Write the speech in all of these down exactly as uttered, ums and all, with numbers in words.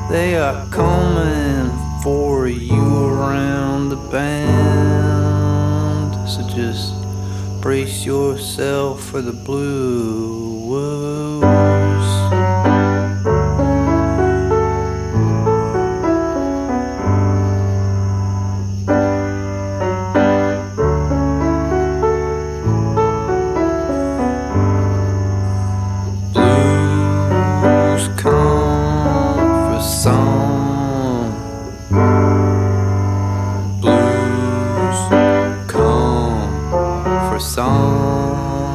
They are coming for you around the bend. So just brace yourself for the blues. Blues come for some. Blues come for some.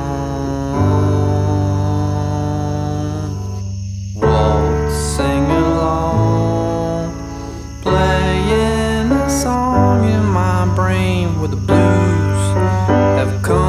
Waltz, sing along, playing a song in my brain where the blues have come.